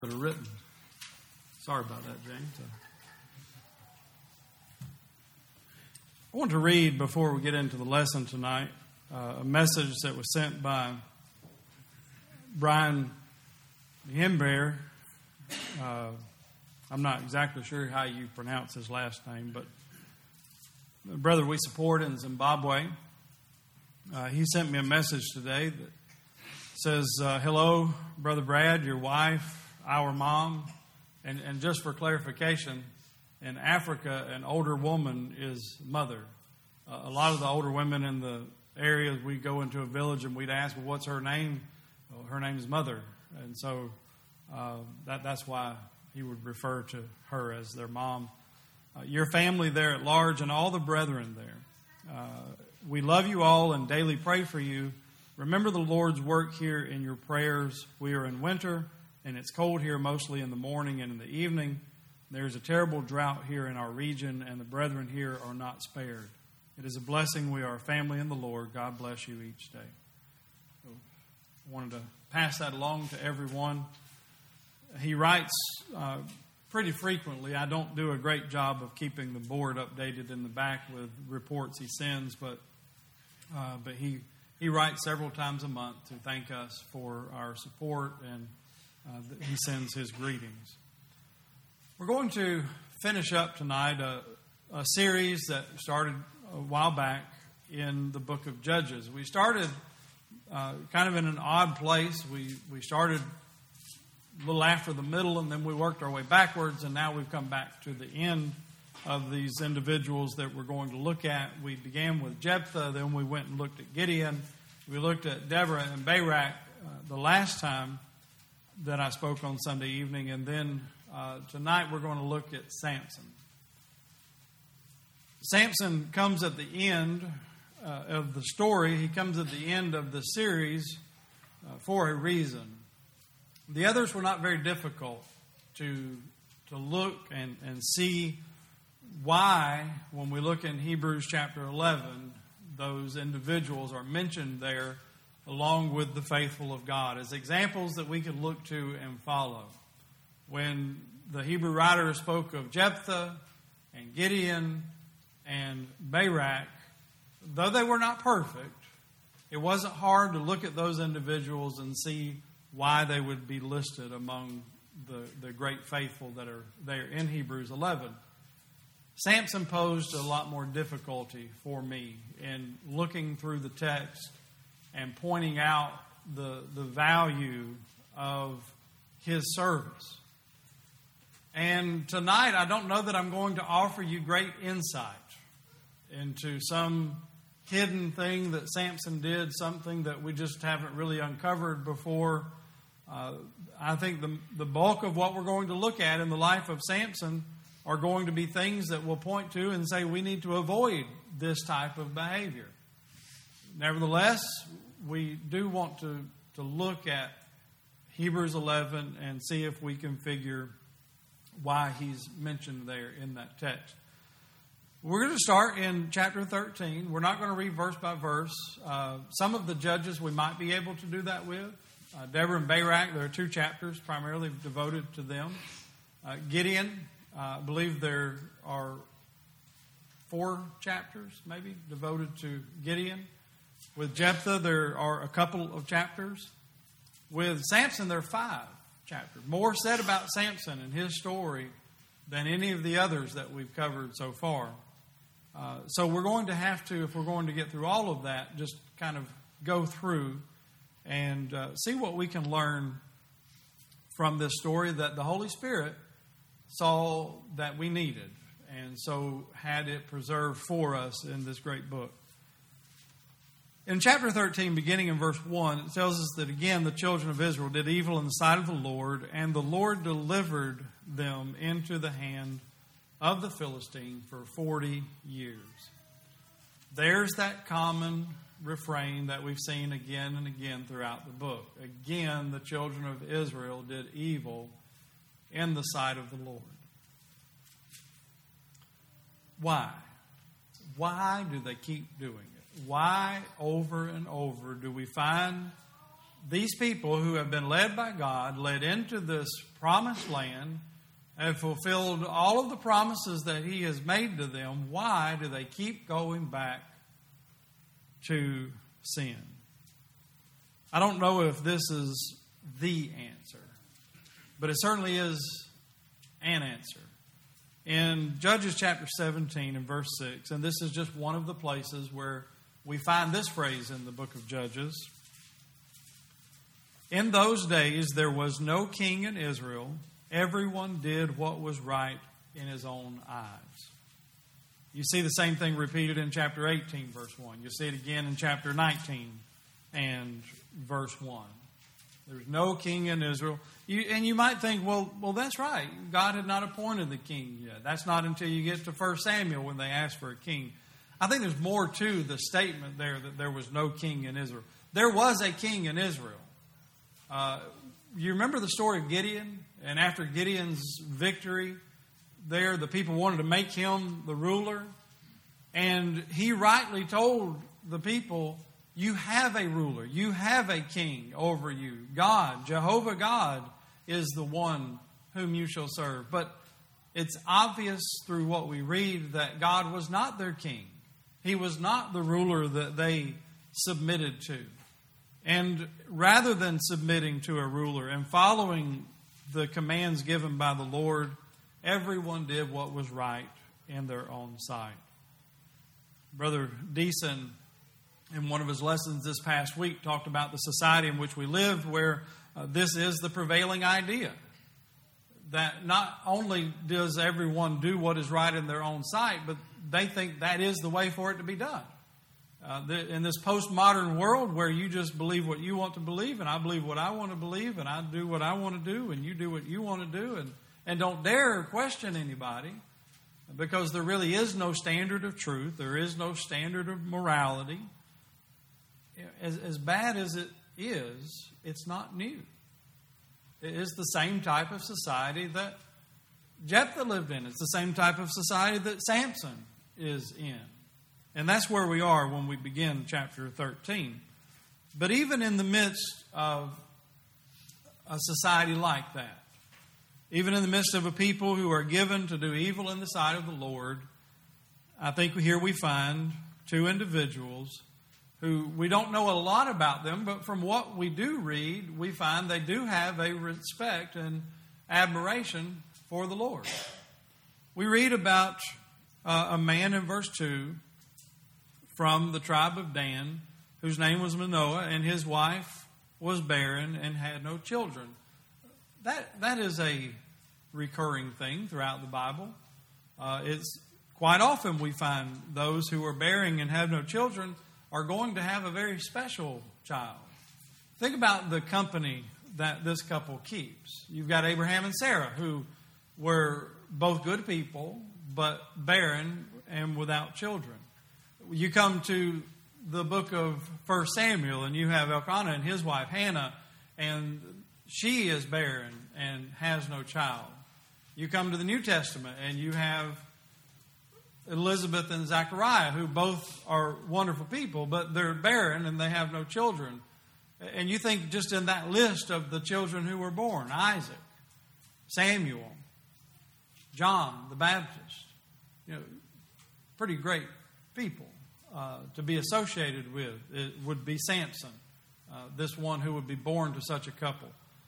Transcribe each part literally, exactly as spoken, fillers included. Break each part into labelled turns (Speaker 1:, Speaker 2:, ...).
Speaker 1: that are written. Sorry about that, James. I want to read, before we get into the lesson tonight, uh, a message that was sent by Brian Hembear. Uh, I'm not exactly sure how you pronounce his last name, but the brother we support in Zimbabwe, uh, he sent me a message today that says, uh, hello, Brother Brad, your wife, our mom. And, and just for clarification, in Africa, an older woman is mother. Uh, a lot of the older women in the areas, we go into a village and we'd ask, well, what's her name? Well, her name is Mother. And so uh, that that's why he would refer to her as their mom. Uh, your family there at large and all the brethren there. Uh, we love you all and daily pray for you. Remember the Lord's work here in your prayers. We are in winter, and it's cold here mostly in the morning and in the evening. There's a terrible drought here in our region, and the brethren here are not spared. It is a blessing. We are a family in the Lord. God bless you each day. So I wanted to pass that along to everyone. He writes uh, pretty frequently. I don't do a great job of keeping the board updated in the back with reports he sends, but uh, but he he writes several times a month to thank us for our support, and uh, he sends his greetings. We're going to finish up tonight a, a series that started a while back in the book of Judges. We started uh, kind of in an odd place. We we started a little after the middle, and then we worked our way backwards, and now we've come back to the end of these individuals that we're going to look at. We began with Jephthah, then we went and looked at Gideon. We looked at Deborah and Barak uh, the last time that I spoke on Sunday evening, and then uh, tonight we're going to look at Samson. Samson comes at the end uh, of the story. He comes at the end of the series uh, for a reason. The others were not very difficult to to look and, and see why, when we look in Hebrews chapter eleven, those individuals are mentioned there along with the faithful of God as examples that we could look to and follow. When the Hebrew writer spoke of Jephthah and Gideon and Barak, though they were not perfect, it wasn't hard to look at those individuals and see why they would be listed among the, the great faithful that are there in Hebrews eleven. Samson posed a lot more difficulty for me in looking through the text and pointing out the, the value of his service. And tonight, I don't know that I'm going to offer you great insight into some hidden thing that Samson did, something that we just haven't really uncovered before. Uh, I think the, the bulk of what we're going to look at in the life of Samson are going to be things that we'll point to and say we need to avoid this type of behavior. Nevertheless, we do want to, to look at Hebrews eleven and see if we can figure why he's mentioned there in that text. We're going to start in chapter thirteen. We're not going to read verse by verse. Uh, some of the judges we might be able to do that with. Uh, Deborah and Barak, there are two chapters primarily devoted to them. Uh, Gideon, uh, I believe there are four chapters maybe devoted to Gideon. With Jephthah, there are a couple of chapters. With Samson, there are five chapters. More said about Samson and his story than any of the others that we've covered so far. Uh, so we're going to have to, if we're going to get through all of that, just kind of go through and uh, see what we can learn from this story that the Holy Spirit saw that we needed, and so had it preserved for us in this great book. In chapter thirteen, beginning in verse one, it tells us that again the children of Israel did evil in the sight of the Lord, and the Lord delivered them into the hand of the Philistine for forty years. There's that common refrain that we've seen again and again throughout the book. Again, the children of Israel did evil in the sight of the Lord. Why? Why do they keep doing it? Why over and over do we find these people who have been led by God, led into this promised land, have fulfilled all of the promises that He has made to them, why do they keep going back to sin? I don't know if this is the answer, but it certainly is an answer. In Judges chapter seventeen and verse six, and this is just one of the places where we find this phrase in the book of Judges. In those days there was no king in Israel. Everyone did what was right in his own eyes. You see the same thing repeated in chapter eighteen, verse one. You see it again in chapter nineteen and verse one. There's no king in Israel. You, and you might think, well, well, that's right. God had not appointed the king yet. That's not until you get to First Samuel when they ask for a king. I think there's more to the statement there that there was no king in Israel. There was a king in Israel. Uh, you remember the story of Gideon? And after Gideon's victory there, the people wanted to make him the ruler. And he rightly told the people, you have a ruler. You have a king over you. God, Jehovah God, is the one whom you shall serve. But it's obvious through what we read that God was not their king. He was not the ruler that they submitted to. And rather than submitting to a ruler and following the commands given by the Lord, everyone did what was right in their own sight. Brother Deason, in one of his lessons this past week, talked about the society in which we live, where uh, this is the prevailing idea. That not only does everyone do what is right in their own sight, but they think that is the way for it to be done. Uh, the, in this postmodern world where you just believe what you want to believe, and I believe what I want to believe, and I do what I want to do, and you do what you want to do, and, and don't dare question anybody, because there really is no standard of truth. There is no standard of morality. As, as bad as it is, it's not new. It is the same type of society that Jephthah lived in. It's the same type of society that Samson is in. And that's where we are when we begin chapter thirteen. But even in the midst of a society like that, even in the midst of a people who are given to do evil in the sight of the Lord, I think here we find two individuals who we don't know a lot about them, but from what we do read, we find they do have a respect and admiration for the Lord. We read about uh, a man in verse two from the tribe of Dan, whose name was Manoah, and his wife was barren and had no children. That that is a recurring thing throughout the Bible. Uh, it's quite often we find those who are bearing and have no children are going to have a very special child. Think about the company that this couple keeps. You've got Abraham and Sarah, who were both good people, but barren and without children. You come to the book of First Samuel, and you have Elkanah and his wife Hannah, and she is barren and has no child. You come to the New Testament, and you have Elizabeth and Zechariah, who both are wonderful people, but they're barren and they have no children. And you think just in that list of the children who were born, Isaac, Samuel, John the Baptist, you know, pretty great people uh, to be associated with. It would be Samson, uh, this one who would be born to such a couple.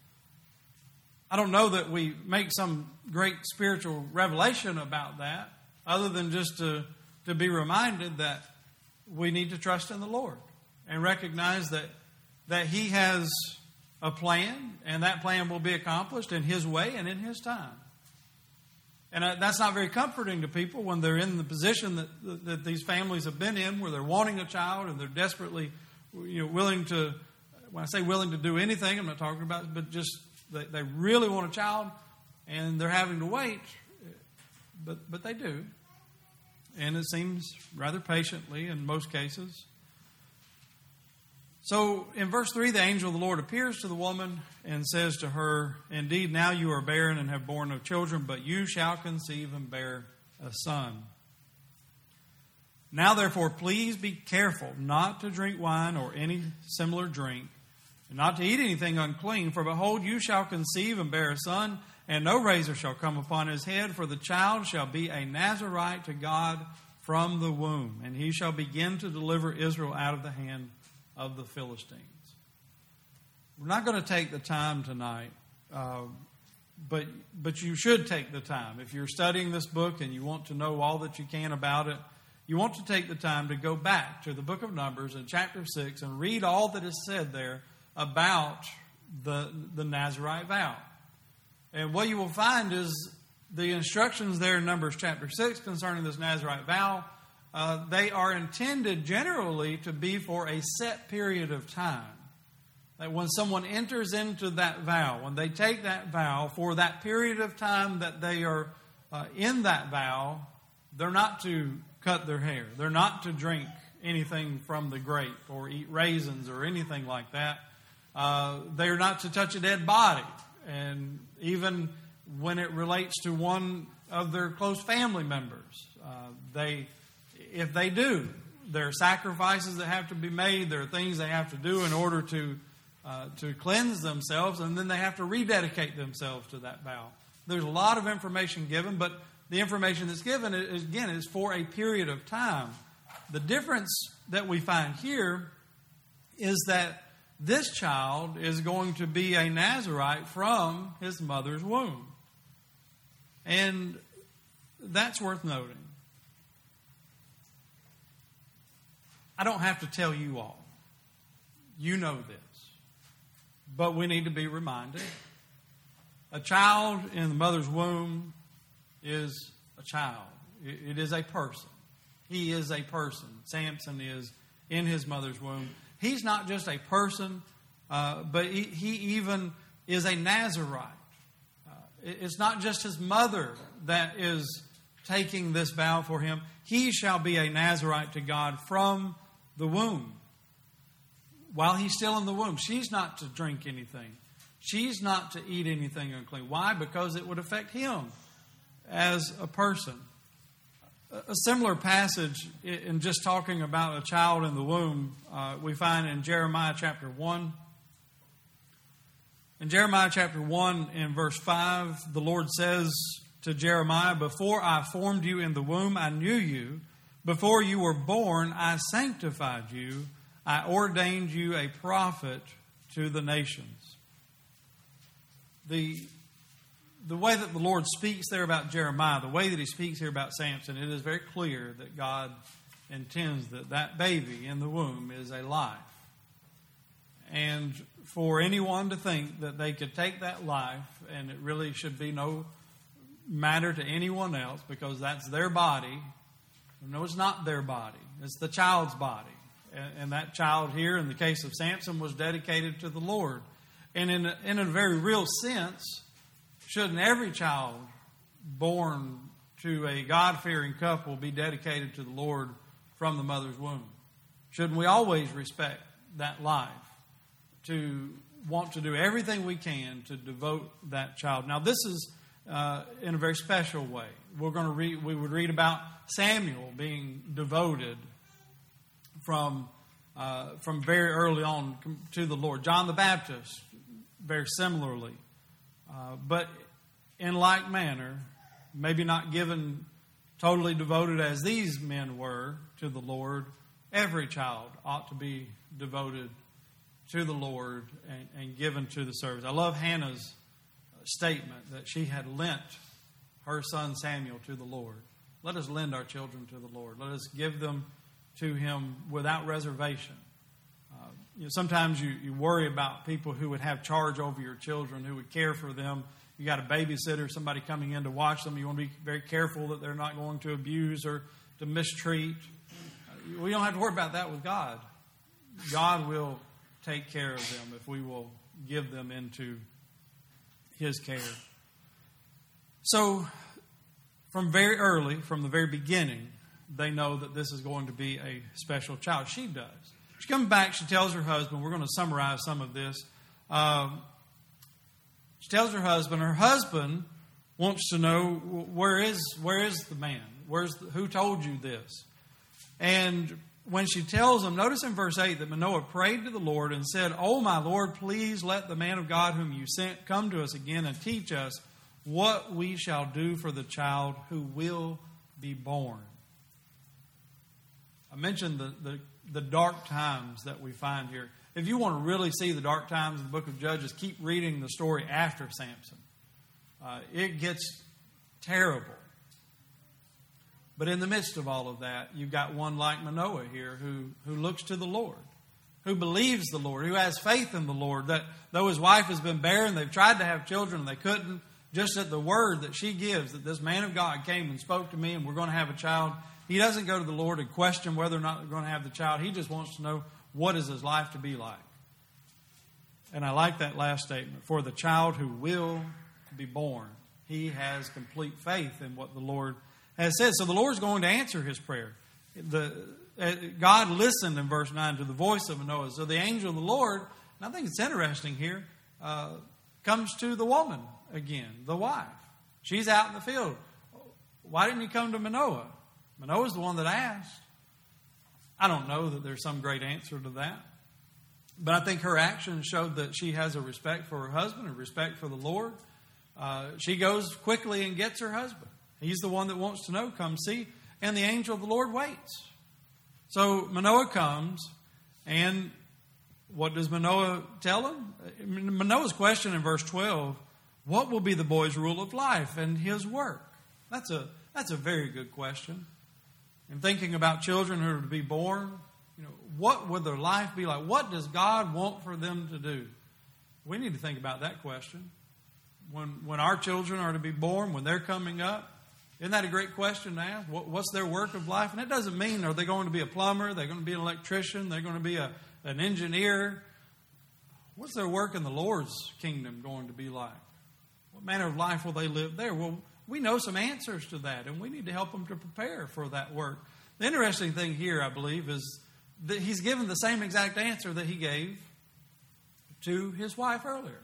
Speaker 1: I don't know that we make some great spiritual revelation about that, other than just to, to be reminded that we need to trust in the Lord and recognize that, that He has a plan, and that plan will be accomplished in His way and in His time. And that's not very comforting to people when they're in the position that, that these families have been in, where they're wanting a child and they're desperately, you know, willing to, when I say willing to do anything, I'm not talking about, but just they, they really want a child and they're having to wait. But but they do. And it seems rather patiently in most cases. So in verse three, the angel of the Lord appears to the woman and says to her, "Indeed, now you are barren and have borne no children, but you shall conceive and bear a son. Now therefore, please be careful not to drink wine or any similar drink. and not to eat anything unclean. For behold, you shall conceive and bear a son, and no razor shall come upon his head, for the child shall be a Nazarite to God from the womb, and he shall begin to deliver Israel out of the hand of the Philistines. We're not going to take the time tonight, uh, but but you should take the time. If you're studying this book and you want to know all that you can about it, you want to take the time to go back to the book of Numbers in chapter six and read all that is said there about the, the Nazirite vow. And what you will find is the instructions there in Numbers chapter six concerning this Nazirite vow, uh, they are intended generally to be for a set period of time. That when someone enters into that vow, when they take that vow, for that period of time that they are uh, in that vow, they're not to cut their hair. They're not to drink anything from the grape or eat raisins or anything like that. Uh, they're not to touch a dead body. And even when it relates to one of their close family members, uh, they, if they do, there are sacrifices that have to be made. There are things they have to do in order to uh, to cleanse themselves, and then they have to rededicate themselves to that vow. There's a lot of information given, but the information that's given, is, again, is for a period of time. The difference that we find here is that this child is going to be a Nazirite from his mother's womb. And that's worth noting. I don't have to tell you all. You know this. But we need to be reminded. A child in the mother's womb is a child. It is a person. He is a person. Samson is in his mother's womb. He's not just a person, uh, but he, he even is a Nazirite. Uh, it's not just his mother that is taking this vow for him. He shall be a Nazirite to God from the womb. While he's still in the womb, she's not to drink anything. She's not to eat anything unclean. Why? Because it would affect him as a person. A similar passage in just talking about a child in the womb, uh, we find in Jeremiah chapter one. In Jeremiah chapter one, in verse five, the Lord says to Jeremiah, "Before I formed you in the womb, I knew you. Before you were born, I sanctified you. I ordained you a prophet to the nations." The, the way that the Lord speaks there about Jeremiah, the way that he speaks here about Samson, it is very clear that God intends that that baby in the womb is a life. And for anyone to think that they could take that life and it really should be no matter to anyone else because that's their body. No, it's not their body. It's the child's body. And that child here, in the case of Samson, was dedicated to the Lord. And in a, in a very real sense, shouldn't every child born to a God-fearing couple be dedicated to the Lord from the mother's womb? Shouldn't we always respect that life, to want to do everything we can to devote that child? Now, this is uh, in a very special way. We're going to read. We would read about Samuel being devoted from uh, from very early on to the Lord. John the Baptist, very similarly. Uh, but in like manner, maybe not given totally devoted as these men were to the Lord, every child ought to be devoted to the Lord and, and given to the service. I love Hannah's statement that she had lent her son Samuel to the Lord. Let us lend our children to the Lord. Let us give them to Him without reservation. Uh, you know, sometimes you, you worry about people who would have charge over your children, who would care for them. You got a babysitter, somebody coming in to watch them. You want to be very careful that they're not going to abuse or to mistreat. Uh, we don't have to worry about that with God. God will take care of them if we will give them into His care. So, from very early, from the very beginning, they know that this is going to be a special child. She does. She comes back, she tells her husband, we're going to summarize some of this. Um, she tells her husband, her husband wants to know, where is where is the man? Where's the, who told you this? And when she tells him, notice in verse eight that Manoah prayed to the Lord and said, "Oh, my Lord, please let the man of God whom you sent come to us again and teach us what we shall do for the child who will be born." I mentioned the, the, the dark times that we find here. If you want to really see the dark times in the book of Judges, keep reading the story after Samson. Uh, it gets terrible. But in the midst of all of that, you've got one like Manoah here who, who looks to the Lord, who believes the Lord, who has faith in the Lord, that though his wife has been barren, they've tried to have children and they couldn't, just at the word that she gives, that this man of God came and spoke to me and we're going to have a child, he doesn't go to the Lord and question whether or not they're going to have the child. He just wants to know, what is his life to be like? And I like that last statement. For the child who will be born, he has complete faith in what the Lord has said. So the Lord's going to answer his prayer. The, uh, God listened in verse nine to the voice of Manoah. So the angel of the Lord, and I think it's interesting here, uh, comes to the woman again, the wife. She's out in the field. Why didn't he come to Manoah? Manoah's the one that asked. I don't know that there's some great answer to that. But I think her actions showed that she has a respect for her husband, a respect for the Lord. Uh, she goes quickly and gets her husband. He's the one that wants to know, come see. And the angel of the Lord waits. So Manoah comes, and what does Manoah tell him? Manoah's question in verse twelve, what will be the boy's rule of life and his work? That's a that's a very good question. And thinking about children who are to be born, you know, what would their life be like? What does God want for them to do? We need to think about that question. When when our children are to be born, when they're coming up, isn't that a great question to ask? What, what's their work of life? And it doesn't mean, are they going to be a plumber? They're going to be an electrician? They're going to be a, an engineer? What's their work in the Lord's kingdom going to be like? What manner of life will they live there? Well, we know some answers to that, and we need to help them to prepare for that work. The interesting thing here, I believe, is that he's given the same exact answer that he gave to his wife earlier.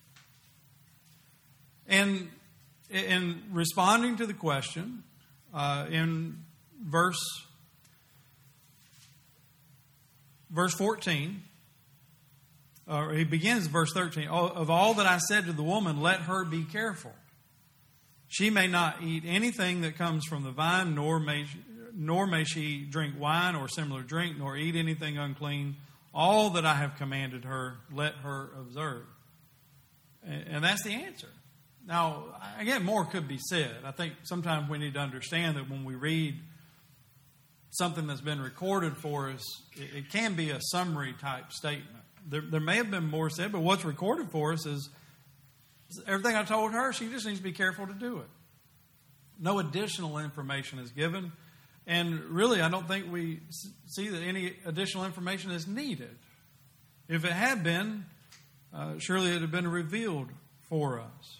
Speaker 1: And in responding to the question, uh, in verse verse fourteen, or he begins verse thirteen, of all that I said to the woman, let her be careful. She may not eat anything that comes from the vine, nor may, nor may she drink wine or similar drink, nor eat anything unclean. All that I have commanded her, let her observe. And that's the answer. Now, again, more could be said. I think sometimes we need to understand that when we read something that's been recorded for us, it, it can be a summary type statement. There, there may have been more said, but what's recorded for us is everything I told her. She just needs to be careful to do it. No additional information is given. And really, I don't think we see that any additional information is needed. If it had been, uh, surely it would have been revealed for us.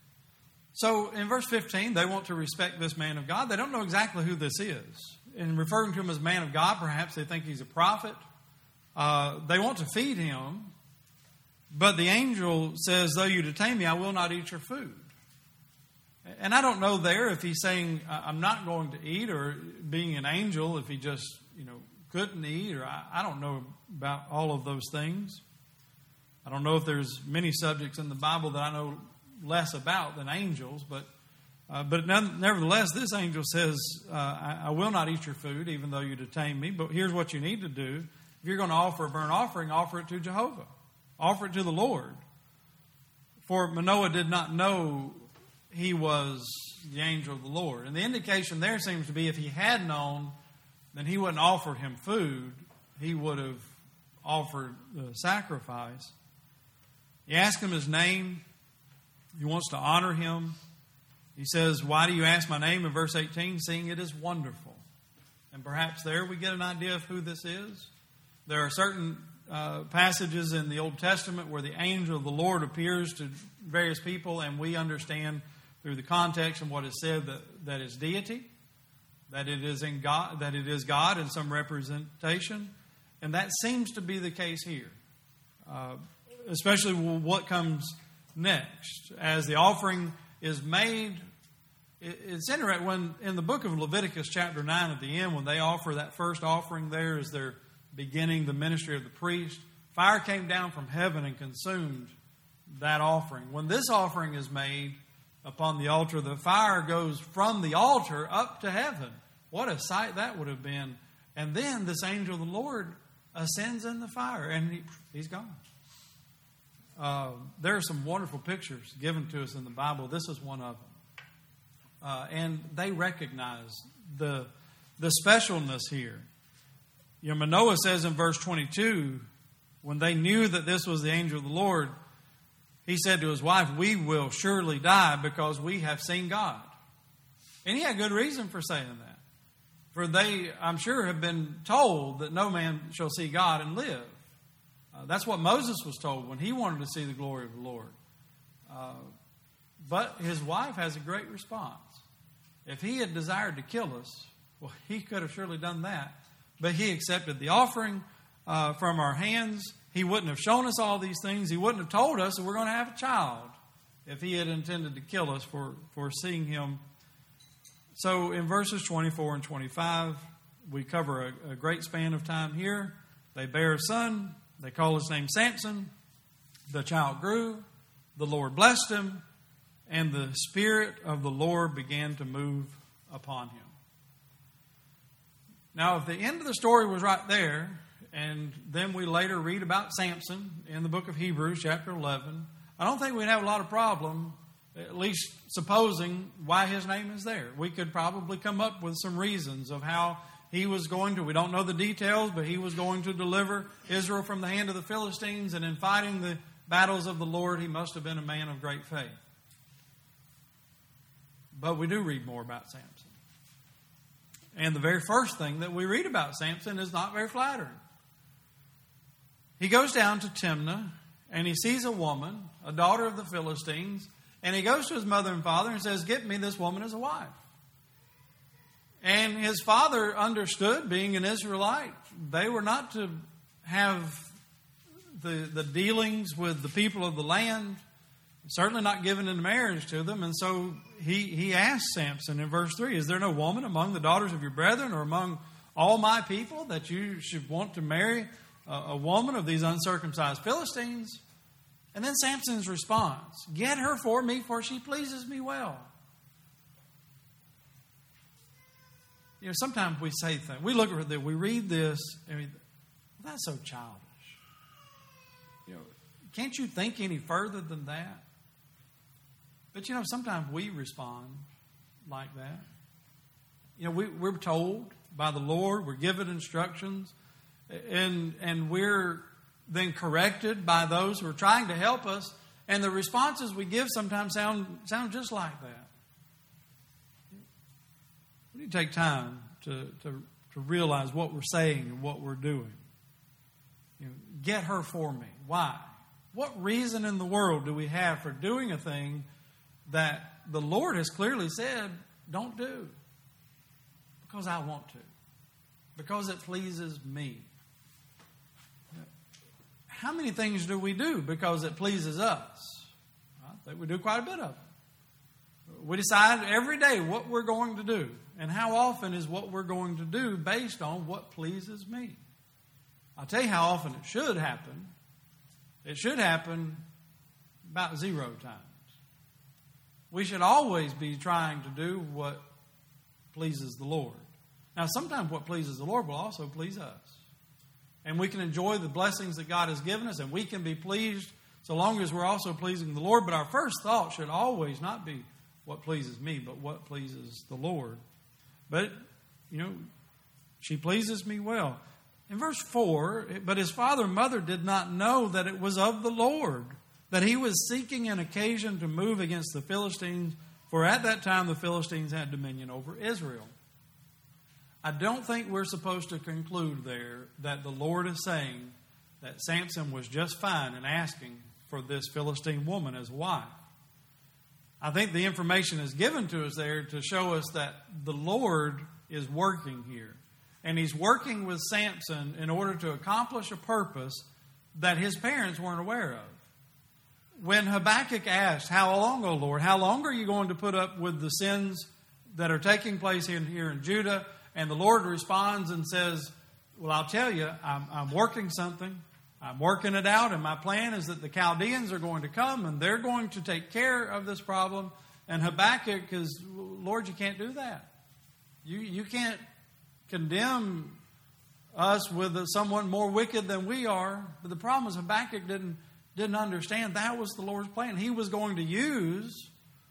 Speaker 1: So in verse fifteen, they want to respect this man of God. They don't know exactly who this is. In referring to him as man of God, perhaps they think he's a prophet. Uh, they want to feed him. But the angel says, though you detain me, I will not eat your food. And I don't know there if he's saying, I'm not going to eat, or being an angel, if he just, you know, couldn't eat, or I, I don't know about all of those things. I don't know if there's many subjects in the Bible that I know less about than angels, but uh, but none, nevertheless, this angel says, uh, I, I will not eat your food, even though you detain me. But here's what you need to do. If you're going to offer a burnt offering, offer it to Jehovah. Offer it to the Lord. For Manoah did not know he was the angel of the Lord. And the indication there seems to be if he had known, then he wouldn't offer him food. He would have offered the sacrifice. He asked him his name. He wants to honor him. He says, why do you ask my name in verse eighteen? Seeing it is wonderful. And perhaps there we get an idea of who this is. There are certain uh, passages in the Old Testament where the angel of the Lord appears to various people, and we understand through the context and what is said that that is deity, that it is in God, that it is God in some representation, and that seems to be the case here, uh, especially what comes next. As the offering is made, It's interesting when in the book of Leviticus chapter nine at the end, when they offer that first offering there as they're beginning the ministry of the priest, fire came down from heaven and consumed that offering. When this offering is made upon the altar, the fire goes from the altar up to heaven. What a sight that would have been. And then this angel of the Lord ascends in the fire, and he, he's gone. Uh, there are some wonderful pictures given to us in the Bible. This is one of them. Uh, and they recognize the the specialness here. You know, Manoah says in verse twenty-two, when they knew that this was the angel of the Lord, he said to his wife, "We will surely die because we have seen God." And he had good reason for saying that. For they, I'm sure, have been told that no man shall see God and live. Uh, that's what Moses was told when he wanted to see the glory of the Lord. Uh, but his wife has a great response. If he had desired to kill us, well, he could have surely done that. But he accepted the offering uh, from our hands. He wouldn't have shown us all these things. He wouldn't have told us that we're going to have a child if he had intended to kill us for, for seeing him. So in verses twenty-four and twenty-five, we cover a, a great span of time here. They bear a son. They call his name Samson. The child grew. The Lord blessed him. And the Spirit of the Lord began to move upon him. Now, if the end of the story was right there, and then we later read about Samson in the book of Hebrews, chapter eleven, I don't think we'd have a lot of problem, at least supposing why his name is there. We could probably come up with some reasons of how he was going to, we don't know the details, but he was going to deliver Israel from the hand of the Philistines, and in fighting the battles of the Lord, he must have been a man of great faith. But we do read more about Samson. And the very first thing that we read about Samson is not very flattering. He goes down to Timnah, and he sees a woman, a daughter of the Philistines, and he goes to his mother and father and says, "Get me this woman as a wife." And his father understood, being an Israelite, they were not to have the, the dealings with the people of the land, certainly not given in marriage to them. And so he, he asked Samson in verse three, "Is there no woman among the daughters of your brethren or among all my people that you should want to marry a, a woman of these uncircumcised Philistines?" And then Samson's response, "Get her for me, for she pleases me well." You know, sometimes we say things, we look at this, we read this, and we, well, that's so childish. You know, can't you think any further than that? But, you know, sometimes we respond like that. You know, we, we're told by the Lord, we're given instructions, and and we're then corrected by those who are trying to help us, and the responses we give sometimes sound sound just like that. We need to take time to, to, to realize what we're saying and what we're doing. You know, get her for me. Why? What reason in the world do we have for doing a thing that the Lord has clearly said, don't do? Because I want to. Because it pleases me. How many things do we do because it pleases us? I think we do quite a bit of it. We decide every day what we're going to do. And how often is what we're going to do based on what pleases me? I'll tell you how often it should happen. It should happen about zero times. We should always be trying to do what pleases the Lord. Now, sometimes what pleases the Lord will also please us. And we can enjoy the blessings that God has given us, and we can be pleased so long as we're also pleasing the Lord. But our first thought should always not be what pleases me, but what pleases the Lord. But, you know, she pleases me well. In verse four, but his father and mother did not know that it was of the Lord, that he was seeking an occasion to move against the Philistines, for at that time the Philistines had dominion over Israel. I don't think we're supposed to conclude there that the Lord is saying that Samson was just fine in asking for this Philistine woman as wife. I think the information is given to us there to show us that the Lord is working here. And he's working with Samson in order to accomplish a purpose that his parents weren't aware of. when Habakkuk asked, "How long, O Lord? How long are you going to put up with the sins that are taking place in, here in Judah?" And the Lord responds and says, "Well, I'll tell you, I'm, I'm working something. I'm working it out, and my plan is that the Chaldeans are going to come, and they're going to take care of this problem." And Habakkuk is, "Lord, you can't do that. You, you can't condemn us with someone more wicked than we are." But the problem is Habakkuk didn't, didn't understand that was the Lord's plan. He was going to use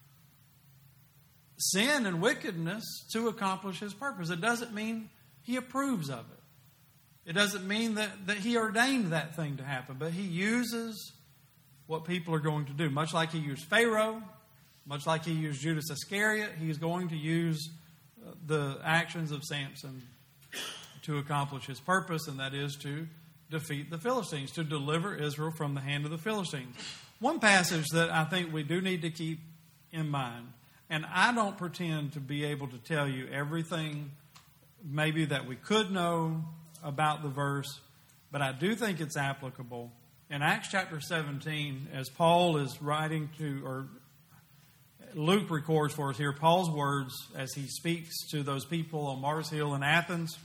Speaker 1: sin and wickedness to accomplish His purpose. It doesn't mean He approves of it. It doesn't mean that, that He ordained that thing to happen, but He uses what people are going to do. Much like He used Pharaoh, much like He used Judas Iscariot, He's going to use the actions of Samson to accomplish His purpose, and that is to defeat the Philistines, to deliver Israel from the hand of the Philistines. One passage that I think we do need to keep in mind, and I don't pretend to be able to tell you everything maybe that we could know about the verse, but I do think it's applicable. In Acts chapter seventeen, as Paul is writing to, or Luke records for us here, Paul's words as he speaks to those people on Mars Hill in Athens.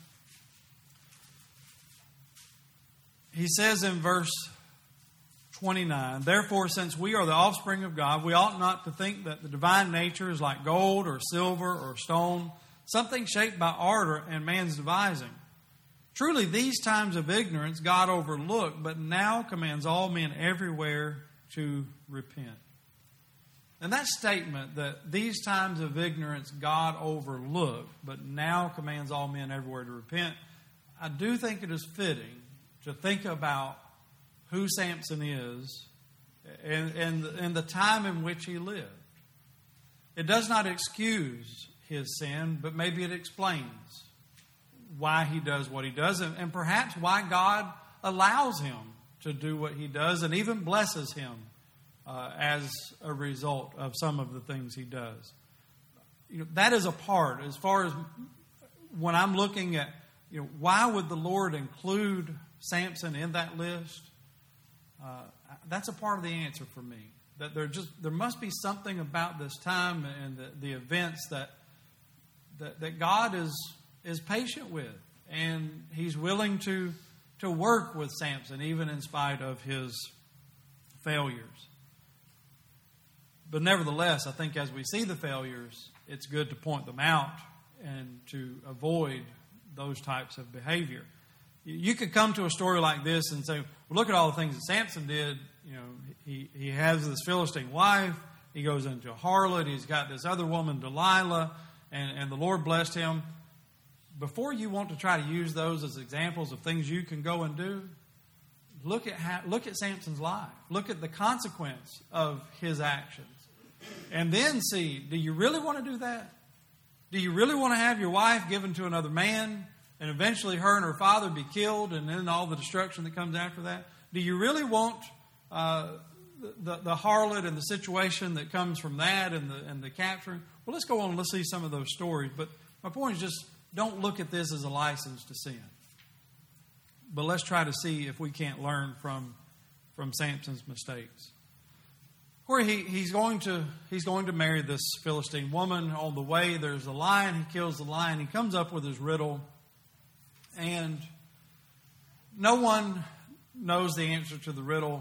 Speaker 1: He says in verse twenty-nine, "Therefore, since we are the offspring of God, we ought not to think that the divine nature is like gold or silver or stone, something shaped by art and man's devising. Truly, these times of ignorance God overlooked, but now commands all men everywhere to repent." And that statement that these times of ignorance God overlooked, but now commands all men everywhere to repent, I do think it is fitting to think about who Samson is and, and, and the time in which he lived. It does not excuse his sin, but maybe it explains why he does what he does, and, and perhaps why God allows him to do what he does and even blesses him uh, as a result of some of the things he does. You know, that is a part, as far as when I'm looking at, you know, why would the Lord include Samson in that list? Uh, that's a part of the answer for me. That there just there must be something about this time and the, the events that, that that God is is patient with, and He's willing to to work with Samson even in spite of his failures. But nevertheless, I think as we see the failures, it's good to point them out and to avoid those types of behavior. You could come to a story like this and say, well, look at all the things that Samson did. You know, he, he has this Philistine wife. He goes into a harlot. He's got this other woman, Delilah, and, and the Lord blessed him. Before you want to try to use those as examples of things you can go and do, look at how, look at Samson's life. Look at the consequence of his actions. And then see, do you really want to do that? Do you really want to have your wife given to another man and eventually her and her father be killed and then all the destruction that comes after that? Do you really want uh, the, the harlot and the situation that comes from that and the, and the capturing? Well, let's go on and let's see some of those stories. But my point is just don't look at this as a license to sin. But let's try to see if we can't learn from, from Samson's mistakes. Where he, he's going to he's going to marry this Philistine woman. On the way, there's a lion. He kills the lion. He comes up with his riddle. And no one knows the answer to the riddle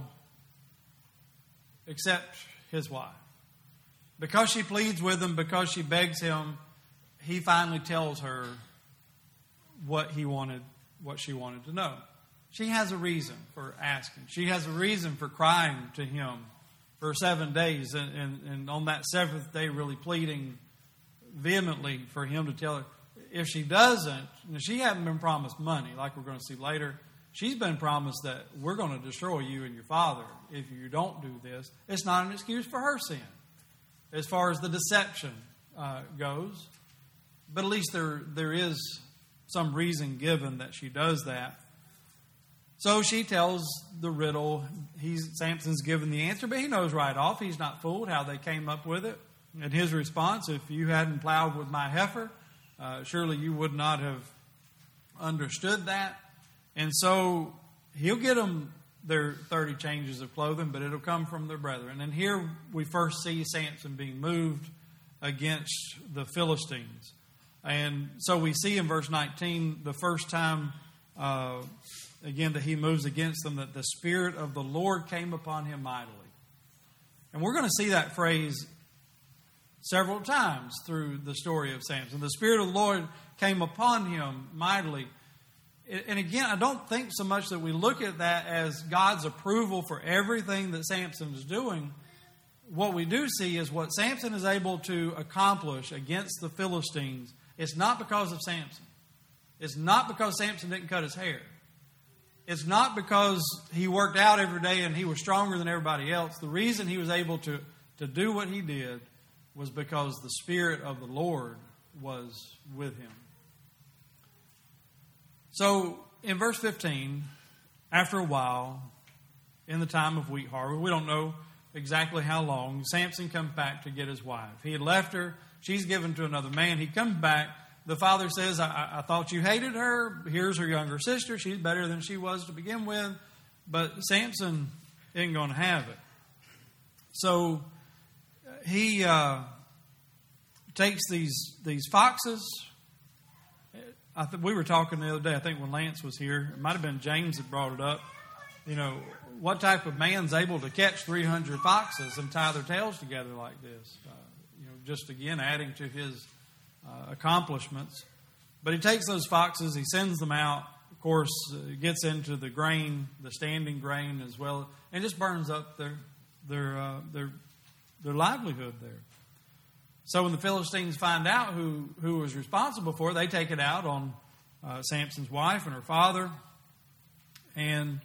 Speaker 1: except his wife. Because she pleads with him, because she begs him, he finally tells her what he wanted, what she wanted to know. She has a reason for asking. She has a reason for crying to him for seven days. And, and, and on that seventh day, really pleading vehemently for him to tell her. If she doesn't, she hadn't been promised money, like we're going to see later. She's been promised that we're going to destroy you and your father if you don't do this. It's not an excuse for her sin, as far as the deception uh, goes. But at least there there is some reason given that she does that. So she tells the riddle. He's Samson's given the answer, but he knows right off. He's not fooled how they came up with it. And his response, if you hadn't plowed with my heifer, uh, surely you would not have understood that. And so he'll get them their thirty changes of clothing, but it'll come from their brethren. And here we first see Samson being moved against the Philistines. And so we see in verse nineteen, the first time, uh, again, that he moves against them, that the Spirit of the Lord came upon him mightily. And we're going to see that phrase several times through the story of Samson. The Spirit of the Lord came upon him mightily. And again, I don't think so much that we look at that as God's approval for everything that Samson is doing. What we do see is what Samson is able to accomplish against the Philistines. It's not because of Samson. It's not because Samson didn't cut his hair. It's not because he worked out every day and he was stronger than everybody else. The reason he was able to, to do what he did was because the Spirit of the Lord was with him. So, in verse fifteen, after a while, in the time of wheat harvest, we don't know exactly how long, Samson comes back to get his wife. He had left her. She's given to another man. He comes back. The father says, I, I thought you hated her. Here's her younger sister. She's better than she was to begin with. But Samson isn't going to have it. So he uh, takes these, these foxes. I th- we were talking the other day, I think when Lance was here. It might have been James that brought it up. You know, what type of man's able to catch three hundred foxes and tie their tails together like this? Uh, you know, just again adding to his uh, accomplishments. But he takes those foxes, he sends them out. Of course, uh, gets into the grain, the standing grain as well, and just burns up their their uh, their their livelihood there. So when the Philistines find out who who was responsible for it, they take it out on uh, Samson's wife and her father, and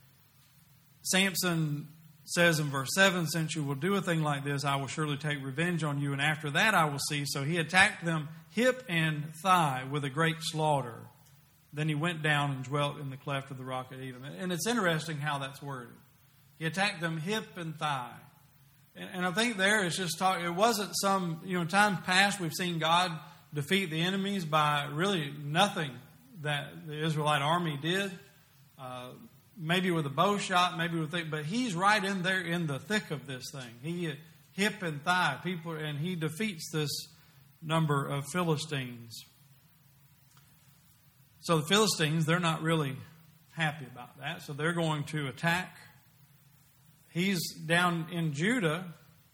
Speaker 1: Samson says in verse seven, since you will do a thing like this, I will surely take revenge on you, and after that I will see. So he attacked them hip and thigh with a great slaughter. Then he went down and dwelt in the cleft of the rock at Edom. And it's interesting how that's worded. He attacked them hip and thigh. And, and I think there it's just talk. It wasn't some, you know, in times past we've seen God defeat the enemies by really nothing that the Israelite army did. Uh, Maybe with a bow shot, maybe with it, but he's right in there in the thick of this thing. He hip and thigh people, and he defeats this number of Philistines. So the Philistines, they're not really happy about that, so they're going to attack. He's down in Judah,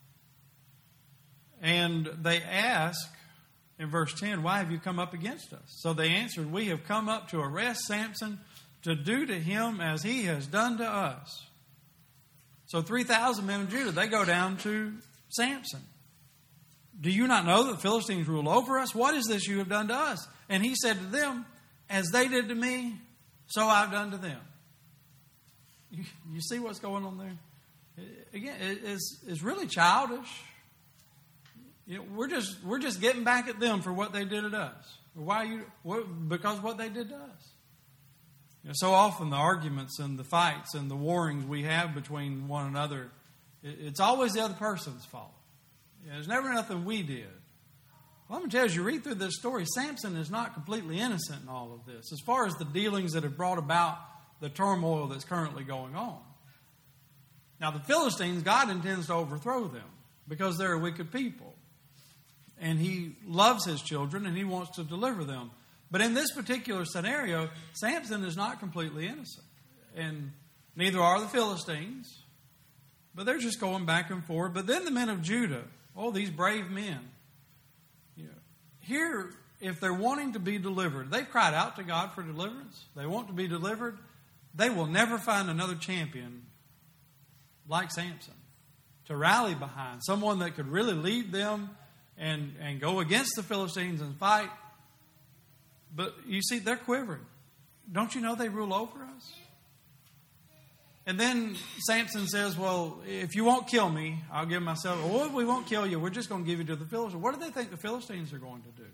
Speaker 1: and they ask in verse ten, "Why have you come up against us?" So they answered, "We have come up to arrest Samson, to do to him as he has done to us." So three thousand men of Judah, they go down to Samson. "Do you not know that the Philistines rule over us? What is this you have done to us?" And he said to them, "As they did to me, so I've done to them." You, you see what's going on there? Again, it's, it's really childish. You know, we're just we're just getting back at them for what they did at us. Why you? What, because what they did to us. You know, so often the arguments and the fights and the warrings we have between one another, it's always the other person's fault. You know, there's never nothing we did. Well, I'm going to tell you, as you read through this story, Samson is not completely innocent in all of this, as far as the dealings that have brought about the turmoil that's currently going on. Now, the Philistines, God intends to overthrow them because they're a wicked people. And He loves His children and He wants to deliver them. But in this particular scenario, Samson is not completely innocent. And neither are the Philistines. But they're just going back and forth. But then the men of Judah, oh, these brave men. You know, here, if they're wanting to be delivered, they've cried out to God for deliverance. They want to be delivered. They will never find another champion like Samson to rally behind. Someone that could really lead them and, and go against the Philistines and fight. But you see, they're quivering. Don't you know they rule over us? And then Samson says, well, if you won't kill me, I'll give myself. Well, if we won't kill you, we're just going to give you to the Philistines. What do they think the Philistines are going to do?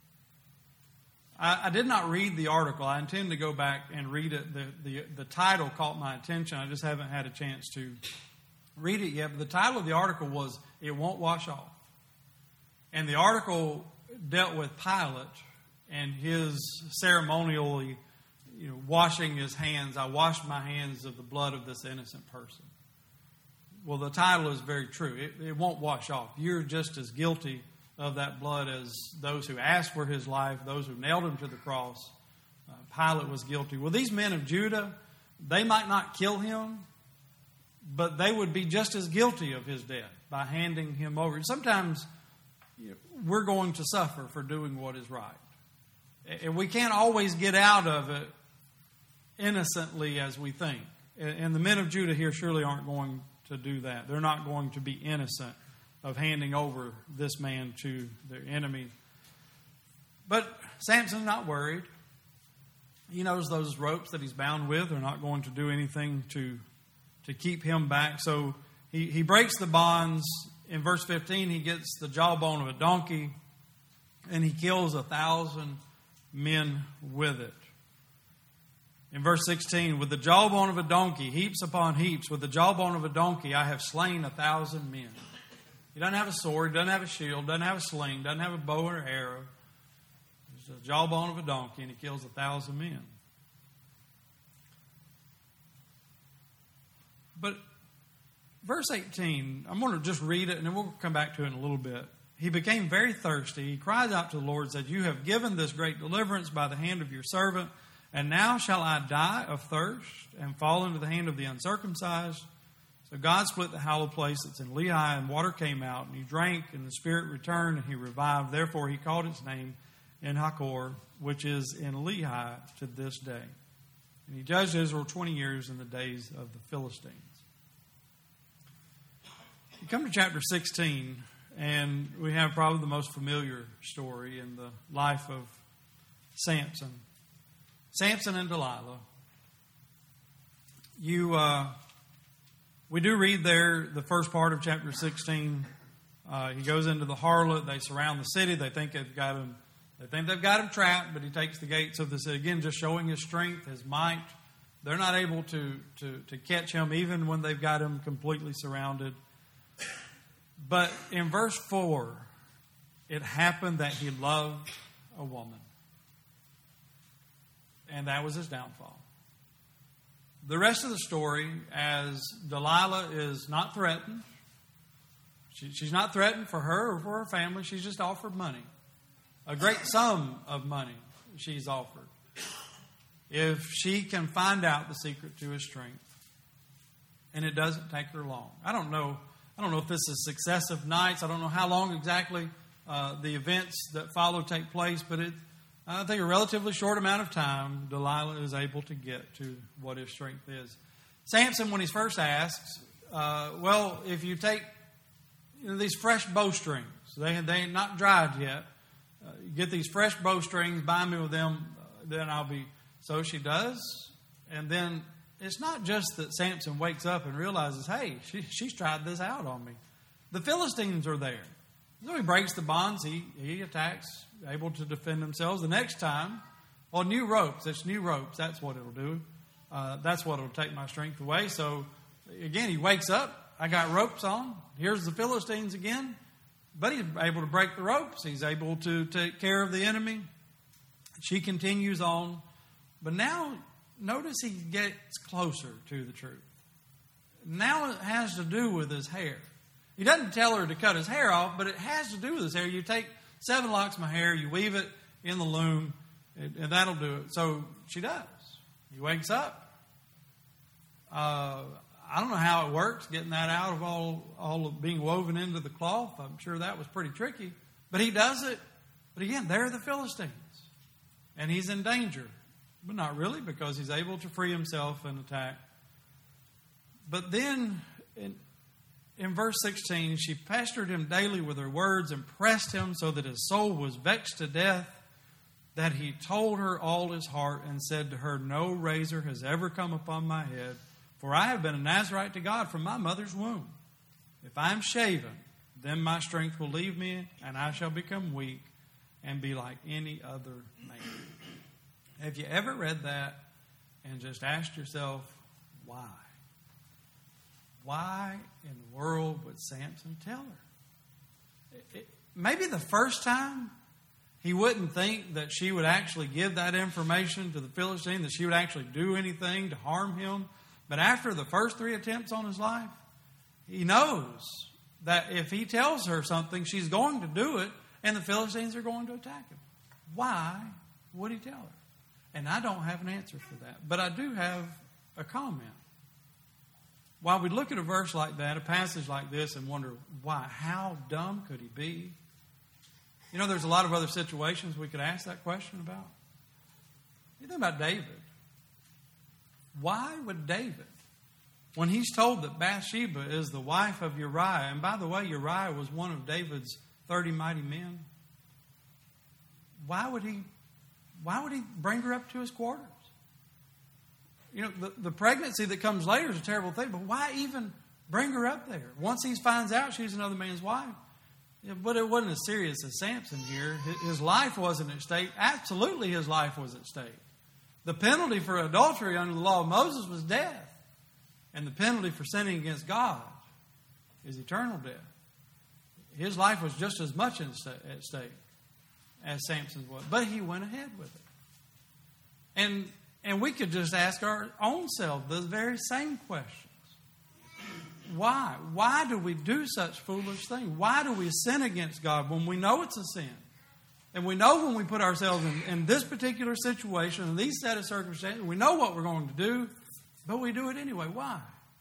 Speaker 1: I, I did not read the article. I intend to go back and read it. The, the, the title caught my attention. I just haven't had a chance to read it yet. But the title of the article was, "It Won't Wash Off." And the article dealt with Pilate and his ceremonially, you know, washing his hands. I washed my hands of the blood of this innocent person. Well, the title is very true. It, it won't wash off. You're just as guilty of that blood as those who asked for his life, those who nailed him to the cross. Uh, Pilate was guilty. Well, these men of Judah, they might not kill him, but they would be just as guilty of his death by handing him over. Sometimes you know, we're going to suffer for doing what is right. And we can't always get out of it innocently as we think. And the men of Judah here surely aren't going to do that. They're not going to be innocent of handing over this man to their enemy. But Samson's not worried. He knows those ropes that he's bound with are not going to do anything to, to keep him back. So he, he breaks the bonds. In verse fifteen, he gets the jawbone of a donkey, and he kills a thousand men with it. In verse sixteen, with the jawbone of a donkey, heaps upon heaps, with the jawbone of a donkey, I have slain a thousand men. He doesn't have a sword, doesn't have a shield, doesn't have a sling, doesn't have a bow or arrow. There's a jawbone of a donkey, and he kills a thousand men. But verse eighteen, I'm going to just read it, and then we'll come back to it in a little bit. He became very thirsty. He cried out to the Lord, said, you have given this great deliverance by the hand of your servant, and now shall I die of thirst and fall into the hand of the uncircumcised? So God split the hollow place that's in Lehi, and water came out, and he drank, and the spirit returned, and he revived. Therefore he called its name En-hakkore, which is in Lehi to this day. And he judged Israel twenty years in the days of the Philistines. You come to chapter sixteen, and we have probably the most familiar story in the life of Samson. Samson and Delilah. You, uh, we do read there the first part of chapter sixteen. Uh, he goes into the harlot. They surround the city. They think they've got him. They think they've got him trapped, but he takes the gates of the city. Again, just showing his strength, his might. They're not able to, to, to catch him even when they've got him completely surrounded. But in verse four, it happened that he loved a woman. And that was his downfall. The rest of the story, as Delilah is not threatened, she, she's not threatened for her or for her family. She's just offered money. A great sum of money she's offered. If she can find out the secret to his strength. And it doesn't take her long. I don't know. I don't know if this is successive nights. I don't know how long exactly uh, the events that follow take place. But it, I think a relatively short amount of time, Delilah is able to get to what his strength is. Samson, when he's first asked, uh, well, if you take you know, these fresh bowstrings, they, they ain't not dried yet. Uh, you get these fresh bowstrings, bind me with them, uh, then I'll be... So she does. And then it's not just that Samson wakes up and realizes, hey, she, she's tried this out on me. The Philistines are there. So he breaks the bonds. He, he attacks, able to defend themselves. The next time, well, new ropes. It's new ropes. That's what it'll do. Uh, that's what will take my strength away. So, again, he wakes up. I got ropes on. Here's the Philistines again. But he's able to break the ropes. He's able to take care of the enemy. She continues on. But now, notice he gets closer to the truth. Now it has to do with his hair. He doesn't tell her to cut his hair off, but it has to do with his hair. You take seven locks of my hair, you weave it in the loom, and that'll do it. So she does. He wakes up. Uh, I don't know how it works, getting that out of all, all of being woven into the cloth. I'm sure that was pretty tricky. But he does it. But again, there are the Philistines. And he's in danger. But not really, because he's able to free himself and attack. But then, in, in verse sixteen, she pestered him daily with her words and pressed him so that his soul was vexed to death, that he told her all his heart and said to her, no razor has ever come upon my head, for I have been a Nazirite to God from my mother's womb. If I am shaven, then my strength will leave me, and I shall become weak and be like any other man. Have you ever read that and just asked yourself, why? Why in the world would Samson tell her? It, it, maybe the first time He wouldn't think that she would actually give that information to the Philistine, that she would actually do anything to harm him. But after the first three attempts on his life, he knows that if he tells her something, she's going to do it, and the Philistines are going to attack him. Why would he tell her? And I don't have an answer for that. But I do have a comment. While we look at a verse like that, a passage like this, and wonder, why, how dumb could he be? You know, there's a lot of other situations we could ask that question about. You think about David. Why would David, when he's told that Bathsheba is the wife of Uriah, and by the way, Uriah was one of David's thirty mighty men, why would he, why would he bring her up to his quarters? You know, the, the pregnancy that comes later is a terrible thing, but why even bring her up there? Once he finds out she's another man's wife. Yeah, but it wasn't as serious as Samson here. His life wasn't at stake. Absolutely his life was at stake. The penalty for adultery under the law of Moses was death. And the penalty for sinning against God is eternal death. His life was just as much at stake as Samson's was. But he went ahead with it. And, and we could just ask our own self the very same question. Why? Why do we do such foolish things? Why do we sin against God when we know it's a sin? And we know when we put ourselves in, in this particular situation, in these set of circumstances, we know what we're going to do, but we do it anyway. Why?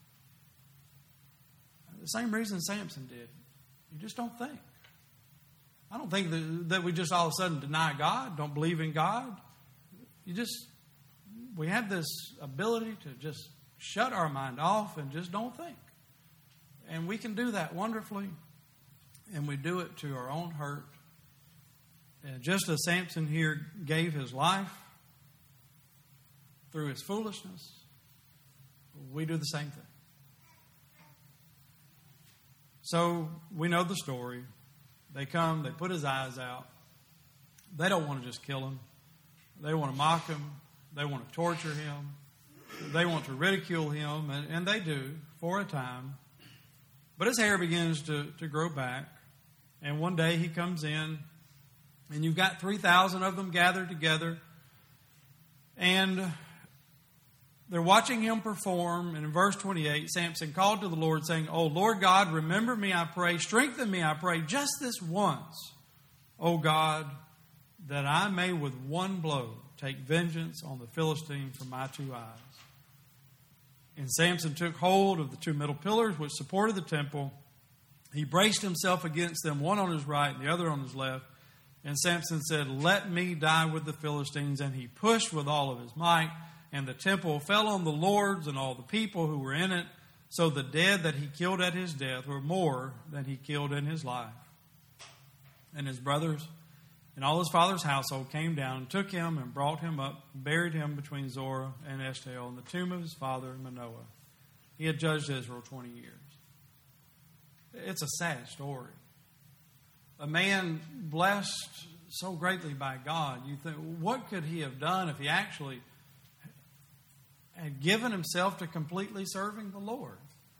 Speaker 1: The same reason Samson did. You just don't think. I don't think that, that we just all of a sudden deny God, don't believe in God. You just, we have this ability to just shut our mind off and just don't think. And we can do that wonderfully, and we do it to our own hurt. And just as Samson here gave his life through his foolishness, we do the same thing. So we know the story. They come, they put his eyes out. They don't want to just kill him. They want to mock him. They want to torture him. They want to ridicule him, and, and they do for a time. But his hair begins to, to grow back. And one day he comes in, and you've got three thousand of them gathered together. And they're watching him perform. And in verse twenty-eight, Samson called to the Lord, saying, "O Lord God, remember me, I pray. Strengthen me, I pray, just this once, O God, that I may with one blow take vengeance on the Philistine from my two eyes." And Samson took hold of the two middle pillars which supported the temple. He braced himself against them, one on his right and the other on his left. And Samson said, "Let me die with the Philistines." And he pushed with all of his might. And the temple fell on the lords and all the people who were in it. So the dead that he killed at his death were more than he killed in his life. And his brothers and all his father's household came down and took him and brought him up, and buried him between Zorah and Eshtaol in the tomb of his father Manoah. He had judged Israel twenty years. It's a sad story. A man blessed so greatly by God. You think, what could he have done if he actually had given himself to completely serving the Lord?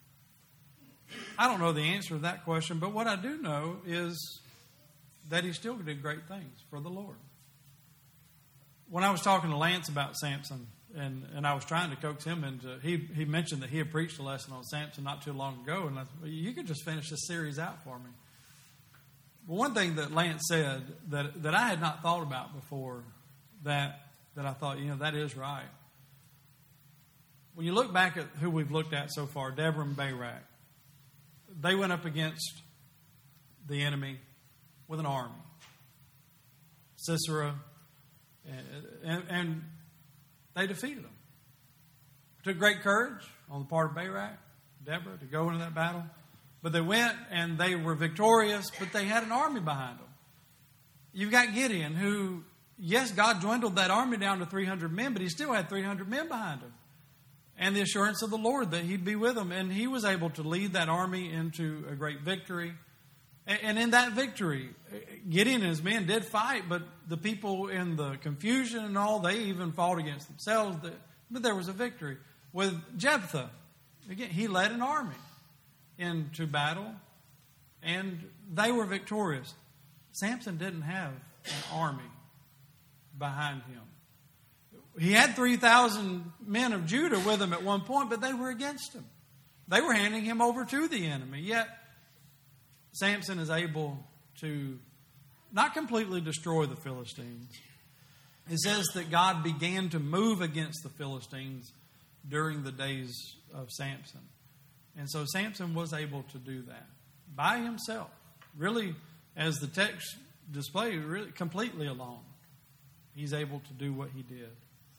Speaker 1: I don't know the answer to that question, but what I do know is that he still did great things for the Lord. When I was talking to Lance about Samson, and, and I was trying to coax him into, he, he mentioned that he had preached a lesson on Samson not too long ago, and I said, well, you could just finish this series out for me. Well, one thing that Lance said that, that I had not thought about before, that, that I thought, you know, that is right. When you look back at who we've looked at so far, Deborah and Barak, they went up against the enemy with an army. Sisera, and, and, and they defeated them. It took great courage on the part of Barak, Deborah, to go into that battle. But they went and they were victorious, but they had an army behind them. You've got Gideon, who, yes, God dwindled that army down to three hundred men, but he still had three hundred men behind him. And the assurance of the Lord that he'd be with them. And he was able to lead that army into a great victory. And in that victory, Gideon and his men did fight, but the people in the confusion and all, they even fought against themselves. But there was a victory. With Jephthah, again, he led an army into battle, and they were victorious. Samson didn't have an army behind him. He had three thousand men of Judah with him at one point, but they were against him. They were handing him over to the enemy. Yet, Samson is able to not completely destroy the Philistines. It says that God began to move against the Philistines during the days of Samson. And so Samson was able to do that by himself. Really, as the text displays, really completely alone. He's able to do what he did.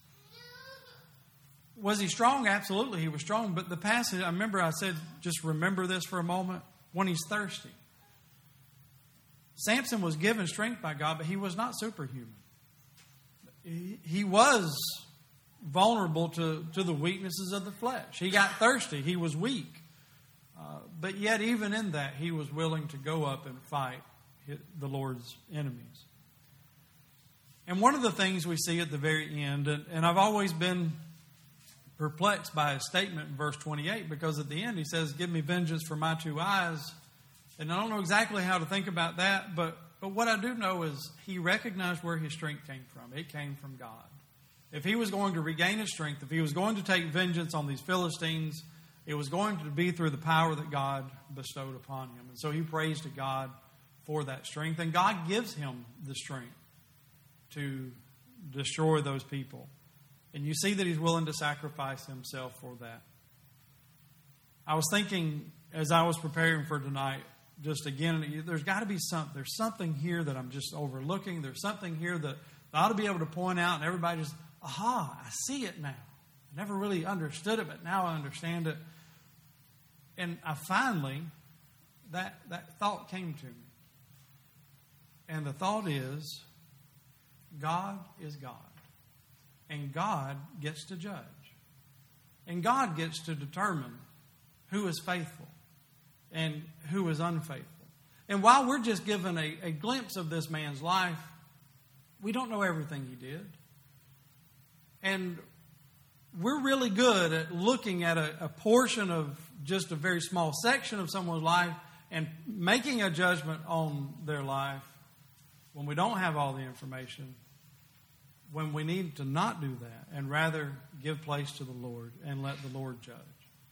Speaker 1: Was he strong? Absolutely, he was strong. But the passage, I remember I said, just remember this for a moment, when he's thirsty. Samson was given strength by God, but he was not superhuman. He, he was vulnerable to, to the weaknesses of the flesh. He got thirsty. He was weak. Uh, but yet, even in that, he was willing to go up and fight the Lord's enemies. And one of the things we see at the very end, and, and I've always been perplexed by his statement in verse twenty-eight, because at the end he says, "Give me vengeance for my two eyes." And I don't know exactly how to think about that, but, but what I do know is he recognized where his strength came from. It came from God. If he was going to regain his strength, if he was going to take vengeance on these Philistines, it was going to be through the power that God bestowed upon him. And so he prays to God for that strength. And God gives him the strength to destroy those people. And you see that he's willing to sacrifice himself for that. I was thinking as I was preparing for tonight, just again, there's got to be something. There's something here that I'm just overlooking. There's something here that I ought to be able to point out, and everybody just, aha, I see it now. I never really understood it, but now I understand it. And I finally, that, that thought came to me. And the thought is, God is God. And God gets to judge. And God gets to determine who is faithful and who is unfaithful. And while we're just given a, a glimpse of this man's life, we don't know everything he did. And we're really good at looking at a, a portion of just a very small section of someone's life and making a judgment on their life when we don't have all the information, when we need to not do that and rather give place to the Lord and let the Lord judge.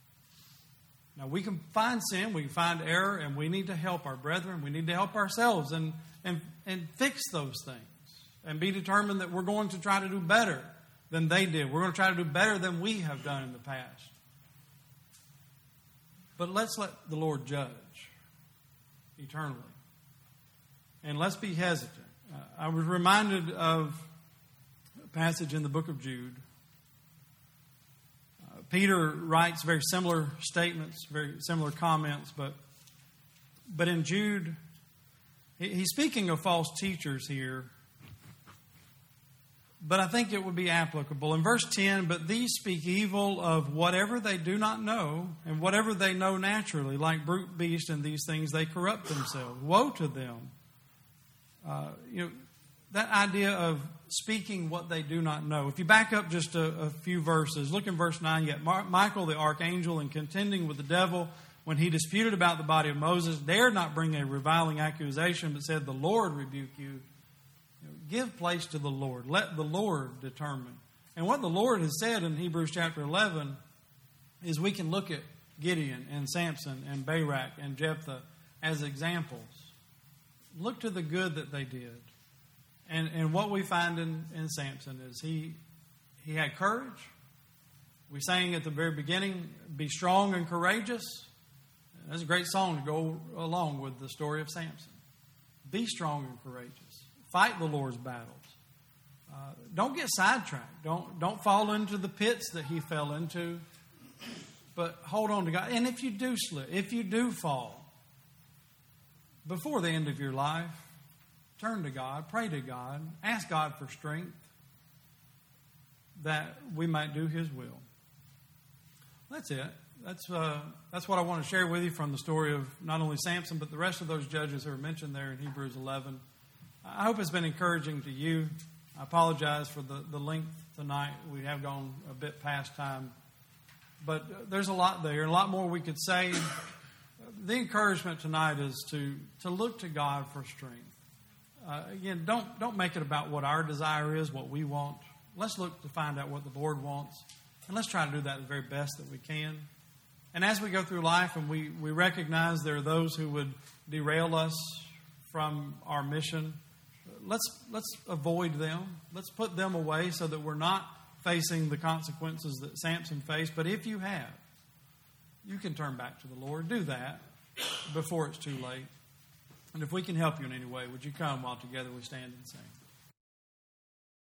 Speaker 1: Now, we can find sin, we can find error, and we need to help our brethren. We need to help ourselves and, and, and fix those things and be determined that we're going to try to do better than they did. We're going to try to do better than we have done in the past. But let's let the Lord judge eternally. And let's be hesitant. Uh, I was reminded of a passage in the book of Jude. Uh, Peter writes very similar statements, very similar comments, but but in Jude, he, he's speaking of false teachers here. But I think it would be applicable. In verse ten, "But these speak evil of whatever they do not know, and whatever they know naturally, like brute beasts, and these things they corrupt themselves. Woe to them." Uh, you know, that idea of speaking what they do not know. If you back up just a, a few verses, look in verse nine. "Yet Mar- Michael the archangel, in contending with the devil, when he disputed about the body of Moses, dared not bring a reviling accusation, but said, 'The Lord rebuke you.'" You know, give place to the Lord. Let the Lord determine. And what the Lord has said in Hebrews chapter eleven is we can look at Gideon and Samson and Barak and Jephthah as examples. Look to the good that they did. And and what we find in, in Samson is he he had courage. We sang at the very beginning, "Be strong and courageous." That's a great song to go along with the story of Samson. Be strong and courageous. Fight the Lord's battles. Uh, don't get sidetracked. Don't don't fall into the pits that he fell into. But hold on to God. And if you do slip, if you do fall, before the end of your life, turn to God, pray to God, ask God for strength that we might do His will. That's it. That's uh, that's what I want to share with you from the story of not only Samson, but the rest of those judges who are mentioned there in Hebrews eleven. I hope it's been encouraging to you. I apologize for the, the length tonight. We have gone a bit past time. But there's a lot there, a lot more we could say. The encouragement tonight is to, to look to God for strength. Uh, again, don't don't make it about what our desire is, what we want. Let's look to find out what the Lord wants, and let's try to do that the very best that we can. And as we go through life and we, we recognize there are those who would derail us from our mission, let's let's avoid them. Let's put them away so that we're not facing the consequences that Samson faced. But if you have, you can turn back to the Lord. Do that before it's too late. And if we can help you in any way, would you come while together we stand and sing?